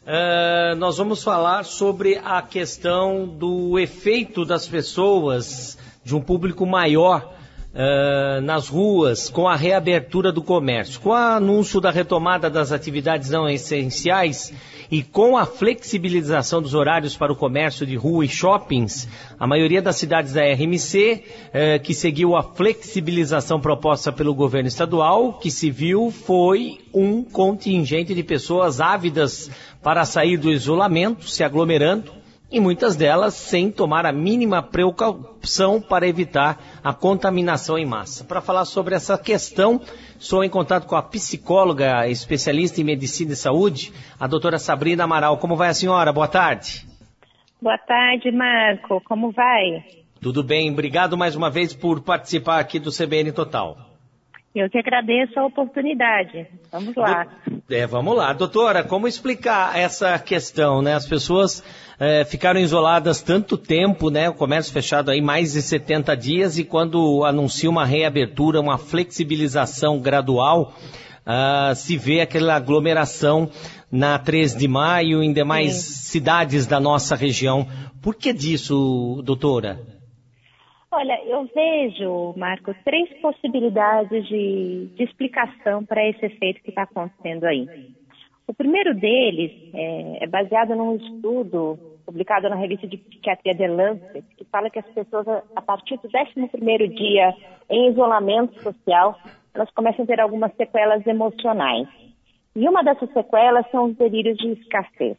Nós vamos falar sobre a questão do efeito das pessoas, de um público maior nas ruas, com a reabertura do comércio. Com o anúncio da retomada das atividades não essenciais e com a flexibilização dos horários para o comércio de rua e shoppings, a maioria das cidades da RMC, que seguiu a flexibilização proposta pelo governo estadual, o que se viu foi um contingente de pessoas ávidas para sair do isolamento, se aglomerando, e muitas delas sem tomar a mínima precaução para evitar a contaminação em massa. Para falar sobre essa questão, estou em contato com a psicóloga especialista em medicina e saúde, a doutora Sabrina Amaral. Como vai a senhora? Boa tarde. Boa tarde, Marco. Como vai? Tudo bem. Obrigado mais uma vez por participar aqui do CBN Total. Eu que agradeço a oportunidade. Vamos lá. Vamos lá. Doutora, como explicar essa questão, né? As pessoas ficaram isoladas tanto tempo, né? O comércio fechado aí mais de 70 dias e quando anuncia uma reabertura, uma flexibilização gradual, se vê aquela aglomeração na 3 de maio em demais cidades da nossa região. Por que disso, doutora? Olha, eu vejo, Marco, 3 possibilidades de explicação para esse efeito que está acontecendo aí. O primeiro deles é baseado num estudo publicado na revista de psiquiatria The Lancet, que fala que as pessoas, a partir do 11º dia em isolamento social, elas começam a ter algumas sequelas emocionais. E uma dessas sequelas são os delírios de escassez.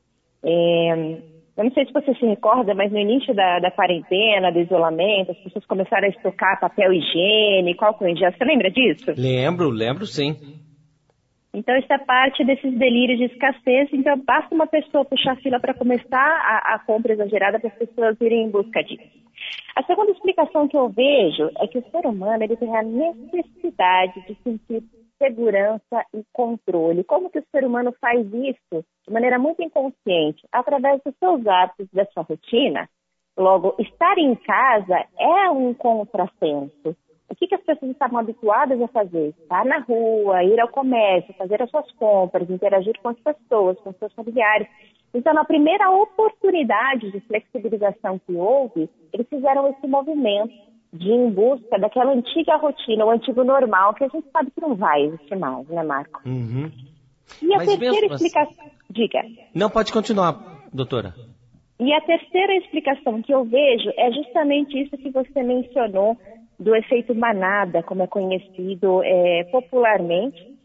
Eu não sei se você se recorda, mas no início da quarentena, do isolamento, as pessoas começaram a estocar papel higiênico, álcool em gel. Você lembra disso? Lembro sim. Então, isso é parte desses delírios de escassez. Então, basta uma pessoa puxar fila para começar a compra exagerada para as pessoas irem em busca disso. A segunda explicação que eu vejo é que o ser humano ele tem a necessidade de sentir segurança e controle. Como que o ser humano faz isso de maneira muito inconsciente? Através dos seus hábitos, da sua rotina. Logo, estar em casa é um contrassenso. O que as pessoas estavam habituadas a fazer? Estar na rua, ir ao comércio, fazer as suas compras, interagir com as pessoas, com os seus familiares. Então, na primeira oportunidade de flexibilização que houve, eles fizeram esse movimento de em busca daquela antiga rotina, o antigo normal, que a gente sabe que não vai existir mais, né, Marco? Uhum. E a terceira explicação... Diga. Não, pode continuar, doutora. E a terceira explicação que eu vejo é justamente isso que você mencionou, do efeito manada, como é conhecido popularmente.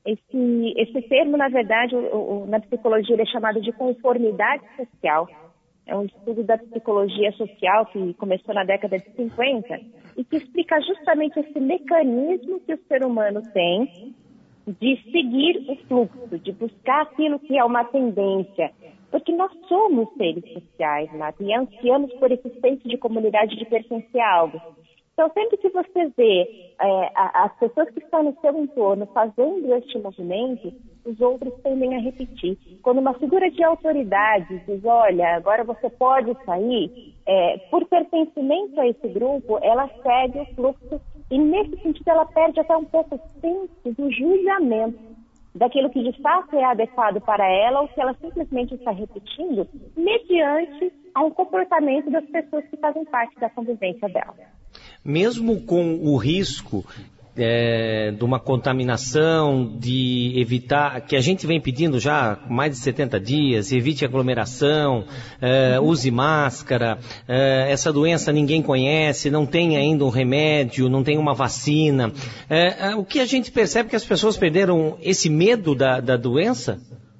Esse termo, na verdade, na psicologia, ele é chamado de conformidade social. É um estudo da psicologia social que começou na década de 50 e que explica justamente esse mecanismo que o ser humano tem de seguir o fluxo, de buscar aquilo que é uma tendência. Porque nós somos seres sociais, Marco, e ansiamos por esse senso de comunidade, de pertencer a algo. Então, sempre que você vê as pessoas que estão no seu entorno fazendo este movimento, os outros tendem a repetir. Quando uma figura de autoridade diz, olha, agora você pode sair, por pertencimento a esse grupo, ela segue o fluxo e, nesse sentido, ela perde até um pouco o senso do julgamento daquilo que, de fato, é adequado para ela ou que ela simplesmente está repetindo mediante a um comportamento das pessoas que fazem parte da convivência dela. Mesmo com o risco de uma contaminação, de evitar, que a gente vem pedindo já há mais de 70 dias, evite aglomeração, use máscara, essa doença ninguém conhece, não tem ainda um remédio, não tem uma vacina. O que a gente percebe é que as pessoas perderam esse medo da doença?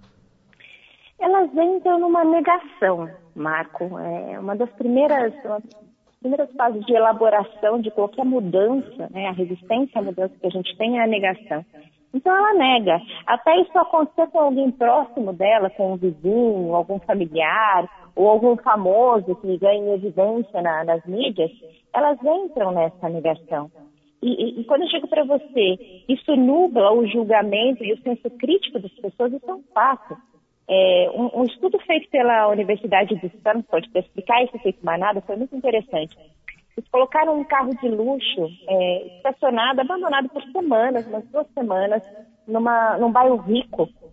Elas entram numa negação, Marco. Uma das primeiras fases de elaboração de qualquer mudança, né, a resistência à mudança que a gente tem é a negação. Então ela nega. Até isso acontecer com alguém próximo dela, com um vizinho, algum familiar, ou algum famoso que ganha evidência nas mídias, elas entram nessa negação. E quando eu chego para você, isso nubla o julgamento e o senso crítico das pessoas, isso é um fato. Um estudo feito pela Universidade de Stanford para explicar esse efeito manada foi muito interessante. Eles colocaram um carro de luxo estacionado, abandonado por semanas, umas 2 semanas, num bairro rico.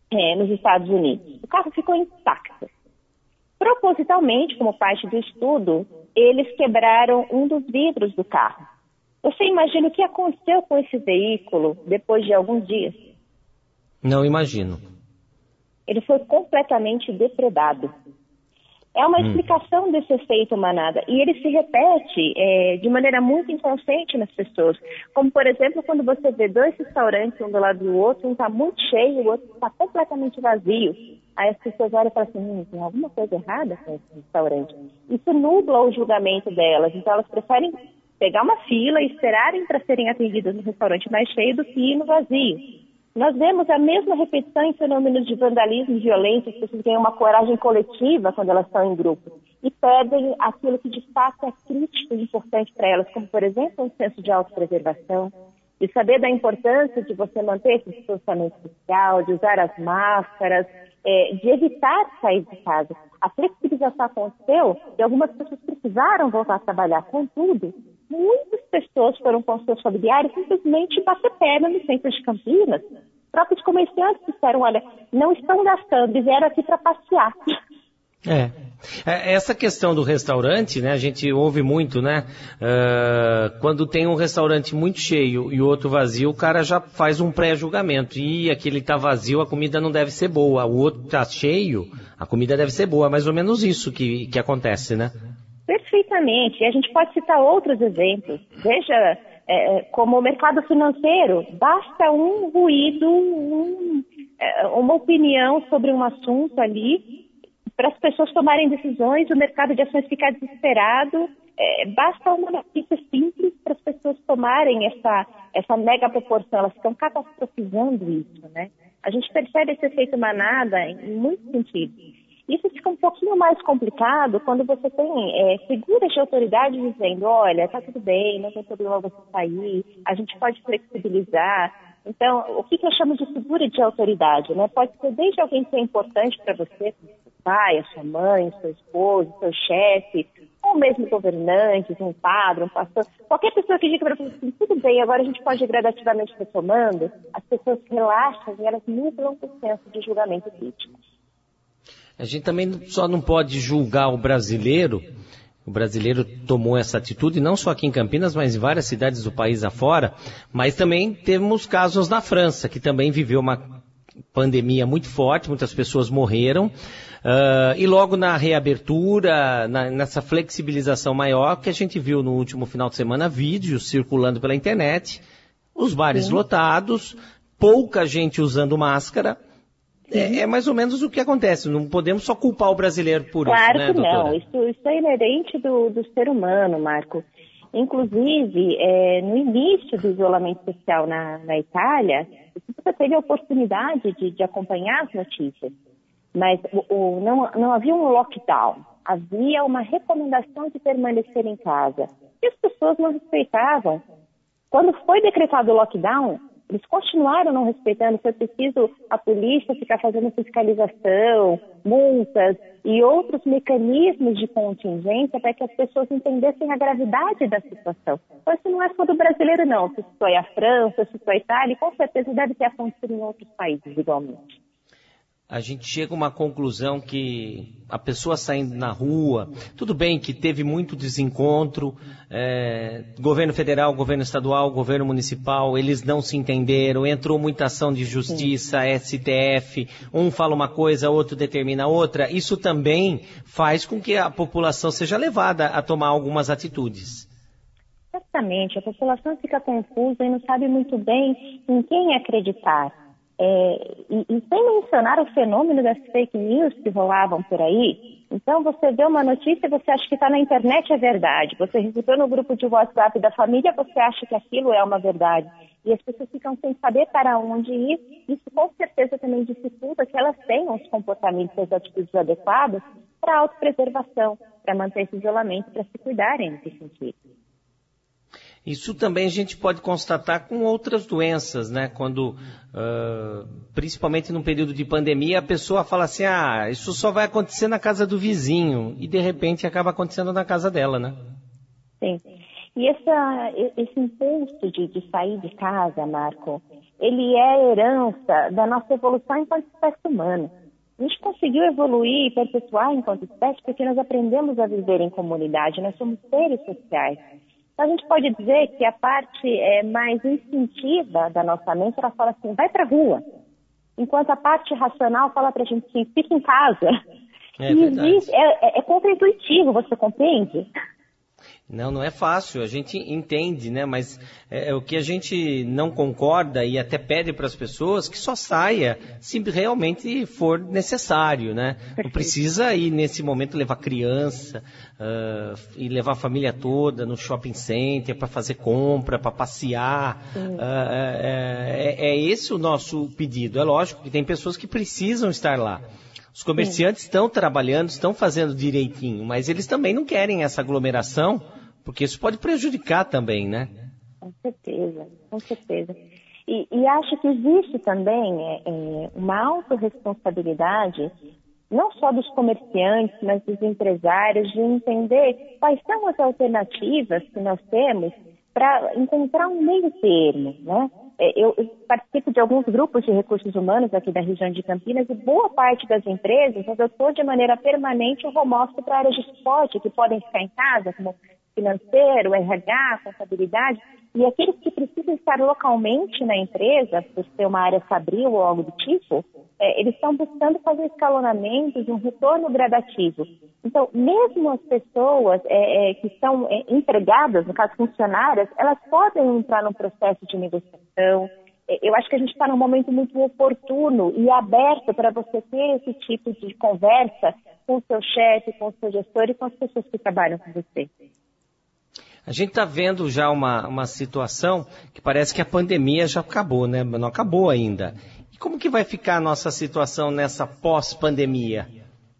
nos Estados Unidos. O carro ficou intacto. Propositalmente, como parte do estudo, eles quebraram um dos vidros do carro. Você imagina o que aconteceu com esse veículo depois de alguns dias? Não imagino. Ele foi completamente depredado. É uma explicação desse efeito manada. E ele se repete de maneira muito inconsciente nas pessoas. Como, por exemplo, quando você vê dois restaurantes um do lado do outro, um está muito cheio e o outro está completamente vazio. Aí as pessoas olham e falam assim, tem alguma coisa errada com esse restaurante. Isso nubla o julgamento delas. Então elas preferem pegar uma fila e esperarem para serem atendidas no restaurante mais cheio do que ir no vazio. Nós vemos a mesma repetição em fenômenos de vandalismo e violência, as pessoas ganham uma coragem coletiva quando elas estão em grupo e perdem aquilo que de fato é crítico e importante para elas, como por exemplo um senso de autopreservação, de saber da importância de você manter esse distanciamento social, de usar as máscaras, de evitar sair de casa. A flexibilização aconteceu e algumas pessoas precisaram voltar a trabalhar. Contudo, muitas pessoas foram com seus familiares simplesmente bater perna no centro de Campinas. Próprios comerciantes disseram, olha, não estão gastando e vieram aqui para passear. Essa questão do restaurante, né, a gente ouve muito, né, quando tem um restaurante muito cheio e outro vazio, o cara já faz um pré-julgamento, e aquele tá vazio, a comida não deve ser boa, o outro tá cheio, a comida deve ser boa, mais ou menos isso que acontece, né? Perfeitamente, e a gente pode citar outros exemplos, veja, como o mercado financeiro, basta um ruído, uma opinião sobre um assunto ali, para as pessoas tomarem decisões, o mercado de ações ficar desesperado, basta uma notícia simples para as pessoas tomarem essa mega proporção, elas estão catastrofizando isso, né? A gente percebe esse efeito manada em muitos sentidos. Isso fica um pouquinho mais complicado quando você tem figuras de autoridade dizendo, olha, tá tudo bem, não tem problema você sair, a gente pode flexibilizar. Então, o que eu chamo de figura de autoridade, né? Pode ser desde alguém que é importante para você, seu pai, a sua mãe, seu esposo, seu chefe, ou mesmo governantes, um padre, um pastor, qualquer pessoa que diga para você assim, tudo bem, agora a gente pode ir gradativamente retomando, as pessoas relaxam e elas nublam o senso de julgamento crítico. A gente também só não pode julgar o brasileiro. O brasileiro tomou essa atitude, não só aqui em Campinas, mas em várias cidades do país afora. Mas também temos casos na França, que também viveu uma pandemia muito forte, muitas pessoas morreram. E logo na reabertura, nessa flexibilização maior, que a gente viu no último final de semana, vídeos circulando pela internet, os bares lotados, pouca gente usando máscara. É mais ou menos o que acontece, não podemos só culpar o brasileiro por claro isso, né, doutora? Claro que não, isso é inerente do ser humano, Marco. Inclusive, no início do isolamento social na Itália, você teve a oportunidade de acompanhar as notícias, mas não havia um lockdown, havia uma recomendação de permanecer em casa. E as pessoas não respeitavam. Quando foi decretado o lockdown, eles continuaram não respeitando, foi preciso a polícia ficar fazendo fiscalização, multas e outros mecanismos de contingência para que as pessoas entendessem a gravidade da situação. Então isso não é só do brasileiro não, se isso é a França, se isso é a Itália, e com certeza deve ter acontecido em outros países igualmente. A gente chega a uma conclusão que a pessoa saindo na rua, tudo bem que teve muito desencontro, governo federal, governo estadual, governo municipal, eles não se entenderam, entrou muita ação de justiça, STF, um fala uma coisa, outro determina outra, isso também faz com que a população seja levada a tomar algumas atitudes. Exatamente, a população fica confusa e não sabe muito bem em quem acreditar. E sem mencionar o fenômeno das fake news que rolavam por aí, então você vê uma notícia e você acha que está na internet é verdade, você recebeu no grupo de WhatsApp da família, você acha que aquilo é uma verdade, e as pessoas ficam sem saber para onde ir, isso com certeza também dificulta que elas tenham os comportamentos e as atitudes adequadas para a autopreservação, para manter esse isolamento, para se cuidarem nesse sentido. Isso também a gente pode constatar com outras doenças, né? Quando, principalmente num período de pandemia, a pessoa fala assim, isso só vai acontecer na casa do vizinho, e de repente acaba acontecendo na casa dela, né? Sim. E esse impulso de sair de casa, Marco, ele é herança da nossa evolução enquanto espécie humana. A gente conseguiu evoluir e perpetuar enquanto espécie porque nós aprendemos a viver em comunidade, nós somos seres sociais. Então a gente pode dizer que a parte mais instintiva da nossa mente, ela fala assim, vai para a rua. Enquanto a parte racional fala para a gente assim, fica em casa. É contra-intuitivo, você compreende? Não é fácil, a gente entende, né? Mas o que a gente não concorda e até pede para as pessoas que só saia se realmente for necessário, né? Não precisa ir nesse momento levar criança e levar a família toda no shopping center para fazer compra, para passear. É esse o nosso pedido. É lógico que tem pessoas que precisam estar lá. Os comerciantes estão trabalhando, estão fazendo direitinho, mas eles também não querem essa aglomeração, porque isso pode prejudicar também, né? Com certeza, com certeza. E acho que existe também uma autorresponsabilidade, não só dos comerciantes, mas dos empresários, de entender quais são as alternativas que nós temos para encontrar um meio termo, né? Eu participo de alguns grupos de recursos humanos aqui da região de Campinas e boa parte das empresas adotou de maneira permanente o home office para áreas de suporte que podem ficar em casa, como financeiro, RH, contabilidade, e aqueles que precisam estar localmente na empresa, por ser uma área fabril ou algo do tipo, eles estão buscando fazer escalonamentos, um retorno gradativo. Então, mesmo as pessoas que são empregadas, no caso funcionárias, elas podem entrar num processo de negociação. Eu acho que a gente está num momento muito oportuno e aberto para você ter esse tipo de conversa com o seu chefe, com o seu gestor e com as pessoas que trabalham com você. A gente está vendo já uma situação que parece que a pandemia já acabou, né? Não acabou ainda. E como que vai ficar a nossa situação nessa pós-pandemia?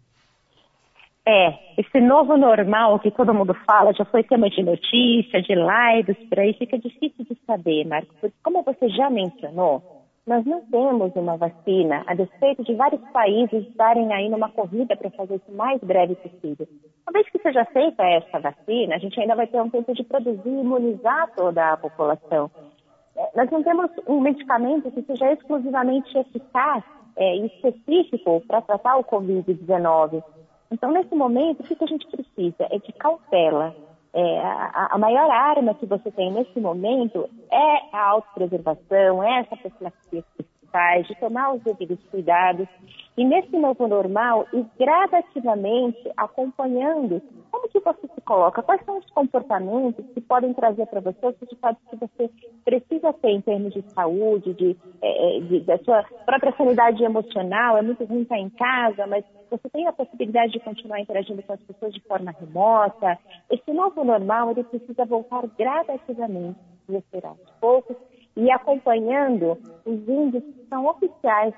Esse novo normal que todo mundo fala, já foi tema de notícia, de lives, por aí fica difícil de saber, Marco, porque como você já mencionou, nós não temos uma vacina, a despeito de vários países estarem aí numa corrida para fazer isso o mais breve possível. Uma vez que seja feita essa vacina, a gente ainda vai ter um tempo de produzir e imunizar toda a população. Nós não temos um medicamento que seja exclusivamente eficaz e específico para tratar o Covid-19. Então, nesse momento, o que a gente precisa é de cautela. A maior arma que você tem nesse momento é a autopreservação, é essa profilaxia que você faz, de tomar os devidos cuidados. E nesse novo normal, e gradativamente acompanhando como que você se coloca, quais são os comportamentos que podem trazer para você os resultados que você precisa ter em termos de saúde, da sua própria sanidade emocional. É muito ruim estar em casa, mas você tem a possibilidade de continuar interagindo com as pessoas de forma remota. Esse novo normal, ele precisa voltar gradativamente, aos poucos, e acompanhando os índices que são oficiais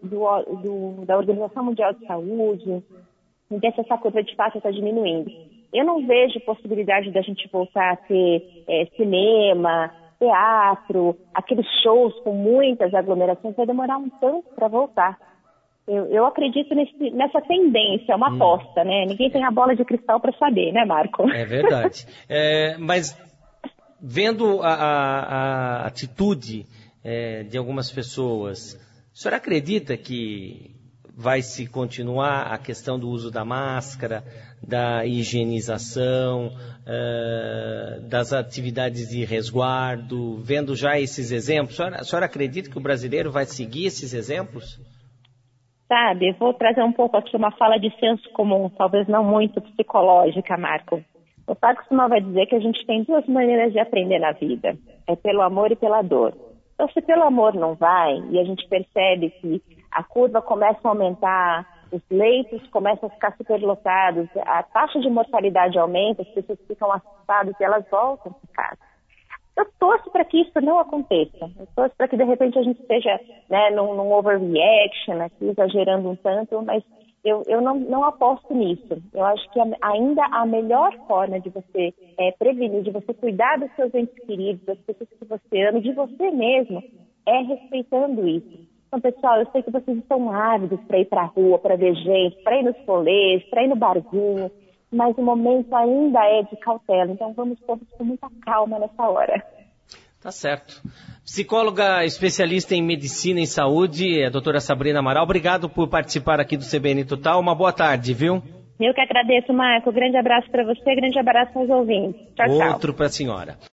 da Organização Mundial de Saúde, e ver se essa curva de fato está diminuindo. Eu não vejo possibilidade da gente voltar a ter cinema, teatro, aqueles shows com muitas aglomerações, vai demorar um tanto para voltar. Eu acredito nessa tendência, uma aposta, né? Ninguém tem a bola de cristal para saber, né, Marco? É verdade. Mas vendo a atitude de algumas pessoas, a senhora acredita que vai se continuar a questão do uso da máscara, da higienização, das atividades de resguardo, vendo já esses exemplos? A senhora acredita que o brasileiro vai seguir esses exemplos? Sabe, eu vou trazer um pouco aqui uma fala de senso comum, talvez não muito psicológica, Marco. O pai costumava dizer que a gente tem duas maneiras de aprender na vida, é pelo amor e pela dor. Então, se pelo amor não vai, e a gente percebe que a curva começa a aumentar, os leitos começam a ficar superlotados, a taxa de mortalidade aumenta, as pessoas ficam assustadas e elas voltam para casa. Eu torço para que isso não aconteça. Eu torço para que, de repente, a gente esteja num overreaction, aqui, exagerando um tanto, mas eu não aposto nisso. Eu acho que ainda a melhor forma de você prevenir, de você cuidar dos seus entes queridos, das pessoas que você ama, de você mesmo, é respeitando isso. Então, pessoal, eu sei que vocês estão ávidos para ir para a rua, para ver gente, para ir nos rolês, para ir no barzinho, mas o momento ainda é de cautela. Então, vamos todos com muita calma nessa hora. Tá certo. Psicóloga especialista em medicina e saúde, a doutora Sabrina Amaral, obrigado por participar aqui do CBN Total. Uma boa tarde, viu? Eu que agradeço, Marco. Grande abraço para você, grande abraço aos ouvintes. Tchau, tchau. Outro para a senhora.